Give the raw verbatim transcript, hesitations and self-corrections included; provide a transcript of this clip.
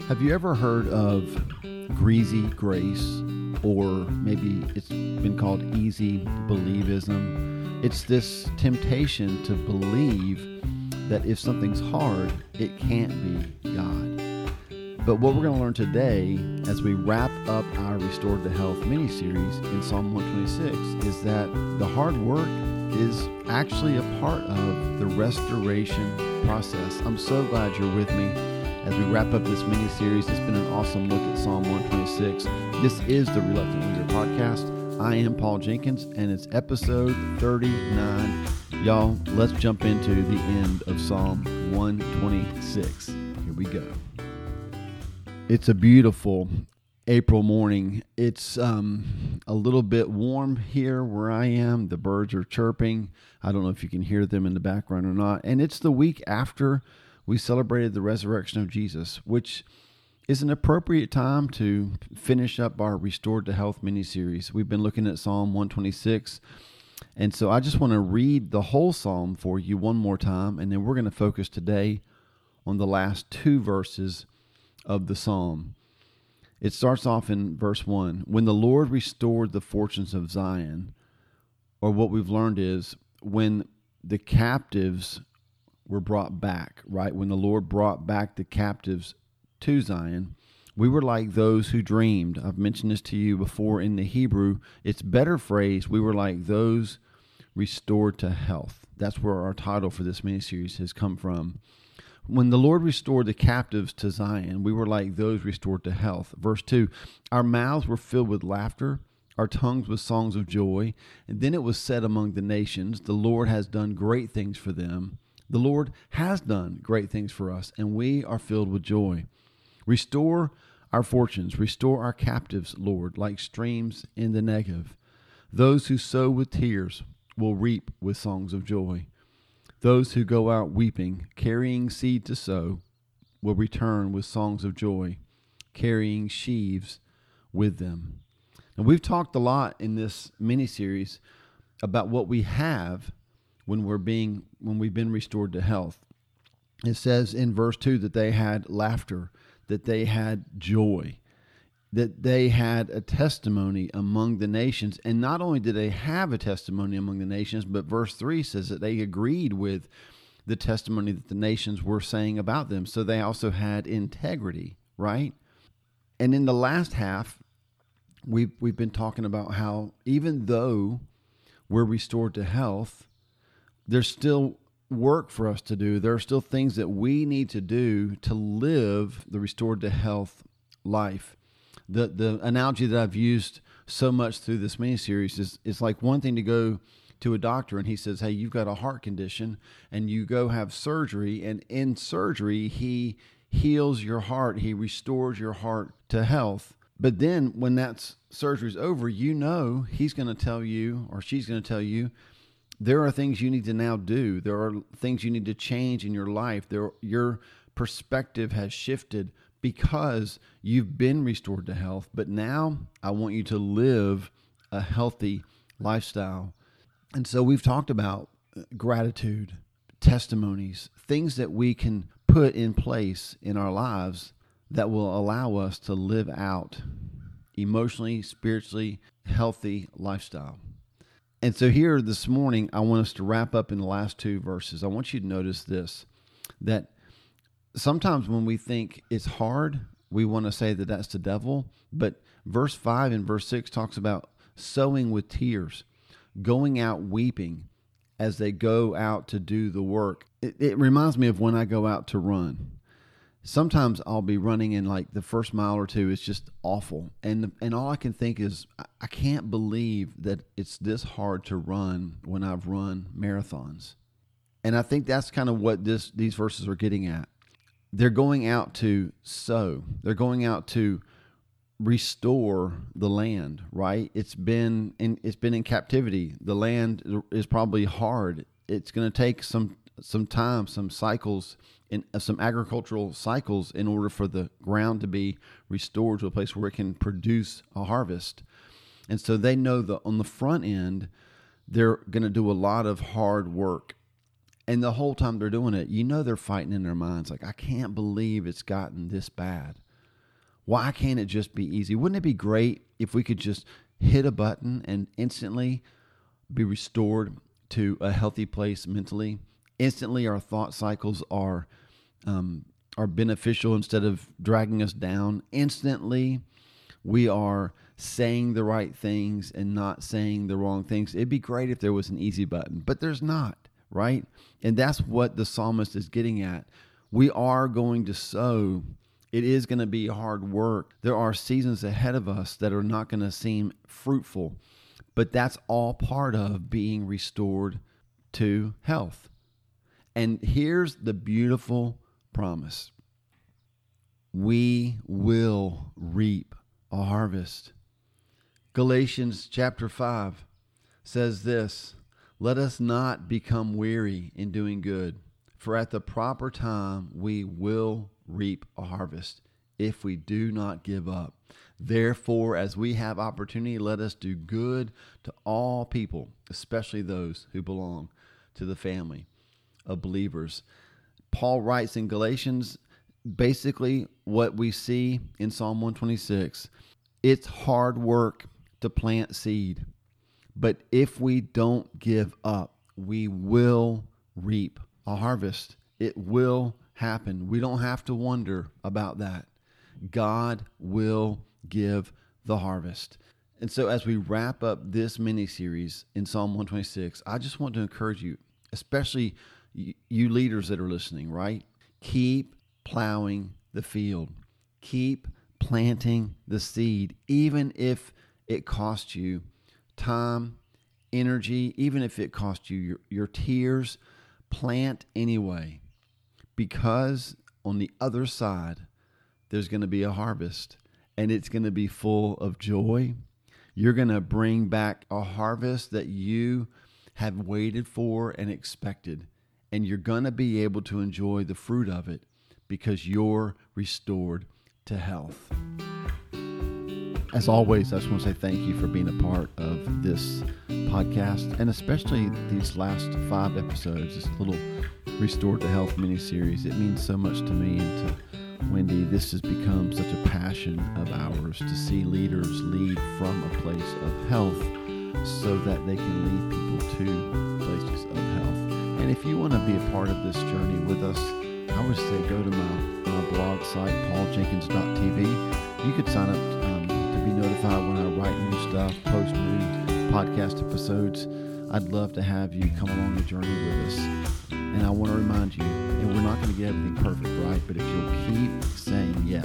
Have you ever heard of greasy grace, or maybe it's been called easy believism? It's this temptation to believe that if something's hard, it can't be God. But what we're going to learn today as we wrap up our Restored to Health mini-series in Psalm one twenty-six is that the hard work is actually a part of the restoration process. I'm so glad you're with me as we wrap up this mini-series. It's been an awesome look at Psalm one twenty-six. This is the Reluctant Leader Podcast. I am Paul Jenkins, and it's episode thirty-nine. Y'all, let's jump into the end of Psalm one twenty-six. Here we go. It's a beautiful April morning. It's um, a little bit warm here where I am. The birds are chirping. I don't know if you can hear them in the background or not. And it's the week after we celebrated the resurrection of Jesus, which is an appropriate time to finish up our Restored to Health mini-series. We've been looking at Psalm one twenty-six, and so I just want to read the whole psalm for you one more time, and then we're going to focus today on the last two verses of the psalm. It starts off in verse one. When the Lord restored the fortunes of Zion, or what we've learned is when the captives were brought back, right? When the Lord brought back the captives to Zion, we were like those who dreamed. I've mentioned this to you before. In the Hebrew, it's better phrased, we were like those restored to health. That's where our title for this miniseries has come from. When the Lord restored the captives to Zion, we were like those restored to health. Verse two, our mouths were filled with laughter, our tongues with songs of joy. And then it was said among the nations, the Lord has done great things for them. The Lord has done great things for us, and we are filled with joy. Restore our fortunes, restore our captives, Lord, like streams in the Negev. Those who sow with tears will reap with songs of joy. Those who go out weeping, carrying seed to sow, will return with songs of joy, carrying sheaves with them. And we've talked a lot in this mini-series about what we have when we're being when we've been restored to health. It says in verse two that they had laughter, that they had joy, that they had a testimony among the nations. And not only did they have a testimony among the nations, but verse three says that they agreed with the testimony that the nations were saying about them. So they also had integrity, right? And in the last half, we've, we've been talking about how even though we're restored to health, there's still work for us to do. There are still things that we need to do to live the restored to health life. The the analogy that I've used so much through this mini-series is it's like one thing to go to a doctor and he says, hey, you've got a heart condition, and you go have surgery, and in surgery, he heals your heart. He restores your heart to health. But then when that surgery's over, you know he's going to tell you, or she's going to tell you, there are things you need to now do. There are things you need to change in your life. There, your perspective has shifted because you've been restored to health. But now I want you to live a healthy lifestyle. And so we've talked about gratitude, testimonies, things that we can put in place in our lives that will allow us to live out emotionally, spiritually healthy lifestyle. And so here this morning, I want us to wrap up in the last two verses. I want you to notice this, that sometimes when we think it's hard, we want to say that that's the devil. But verse five and verse six talks about sowing with tears, going out weeping as they go out to do the work. It, it reminds me of when I go out to run. Sometimes I'll be running and like the first mile or two is just awful. And and all I can think is, I can't believe that it's this hard to run when I've run marathons. And I think that's kind of what this these verses are getting at. They're going out to sow. They're going out to restore the land, right? It's been in, it's been in captivity. The land is probably hard. It's going to take some some time, some cycles, in uh, some agricultural cycles in order for the ground to be restored to a place where it can produce a harvest. And so they know that on the front end, they're going to do a lot of hard work. And the whole time they're doing it, you know they're fighting in their minds, like, I can't believe it's gotten this bad. Why can't it just be easy? Wouldn't it be great if we could just hit a button and instantly be restored to a healthy place mentally? Instantly, our thought cycles are um, are beneficial instead of dragging us down. Instantly, we are saying the right things and not saying the wrong things. It'd be great if there was an easy button, but there's not, right? And that's what the psalmist is getting at. We are going to sow. It is going to be hard work. There are seasons ahead of us that are not going to seem fruitful, but that's all part of being restored to health. And here's the beautiful promise. We will reap a harvest. Galatians chapter five says this, "Let us not become weary in doing good, for at the proper time we will reap a harvest if we do not give up. Therefore, as we have opportunity, let us do good to all people, especially those who belong to the family of believers." Paul writes in Galatians basically what we see in Psalm one twenty-six. It's hard work to plant seed, but if we don't give up, we will reap a harvest. It will happen. We don't have to wonder about that. God will give the harvest. And so as we wrap up this mini-series in Psalm one twenty-six, I just want to encourage you, especially you leaders that are listening, right? Keep plowing the field. Keep planting the seed, even if it costs you time, energy, even if it costs you your, your tears. Plant anyway, because on the other side, there's going to be a harvest, and it's going to be full of joy. You're going to bring back a harvest that you have waited for and expected, and you're going to be able to enjoy the fruit of it because you're restored to health. As always, I just want to say thank you for being a part of this podcast, and especially these last five episodes, this little Restored to Health mini-series. It means so much to me and to Wendy. This has become such a passion of ours to see leaders lead from a place of health so that they can lead people to places of health. And if you want to be a part of this journey with us, I would say go to my, my blog site, paul jenkins dot t v. You could sign up um, to be notified when I write new stuff, post new podcast episodes. I'd love to have you come along the journey with us. And I want to remind you, and we're not going to get everything perfect, right? But if you'll keep saying yes,